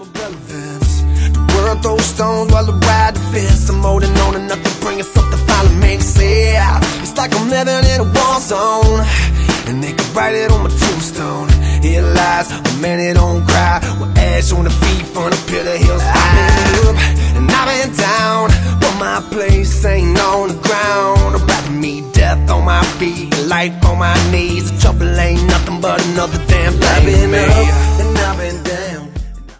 relevance. The world throws stones while I ride the fence. I'm holding on to nothing, bringing something finally makes sense. It's like I'm living in a war zone, and they could write it on my tombstone. Here lies a man that don't cry, with ash on the feet from the pit of hills. I've been up and I've been down, but my place ain't on the ground. Rather me death on my feet, life on my knees. The trouble ain't nothing but another damn thing. I've been up and I've been down.